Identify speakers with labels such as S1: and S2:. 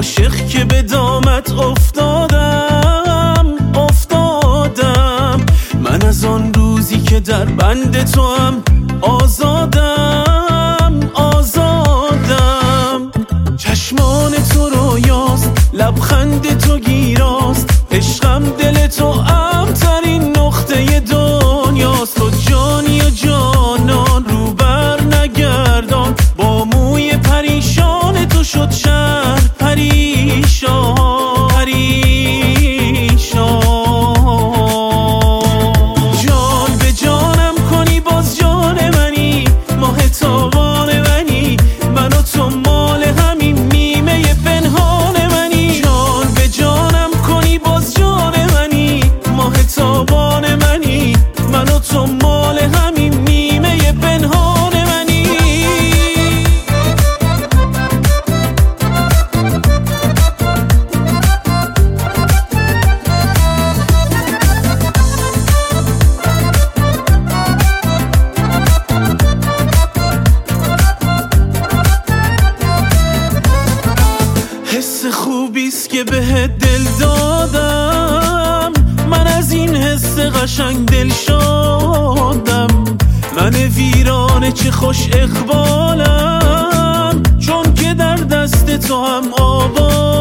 S1: عاشق که به دامت افتادم من از آن روزی که در بند تو هم آزادم چشمان تو رویاست لبخند تو گیراست عشقم دل تو امترین نقطه دنیاست تو جانی و جانان رو بر نگردان با موی پریشان تو شد شهر پریشان جان به جانم کنی باز جان منی ماه تابان منی من و تو مال همین نیمه پنهان منی جان به جانم کنی باز جان منی ماه تابان منی من و تو مال همین نیمه پنهان منی حس خوبیست که بهت دل دادم من از این حس قشنگ دل شادم من ویرانه چه خوش اقبالم چون که در دست تو هم آبادم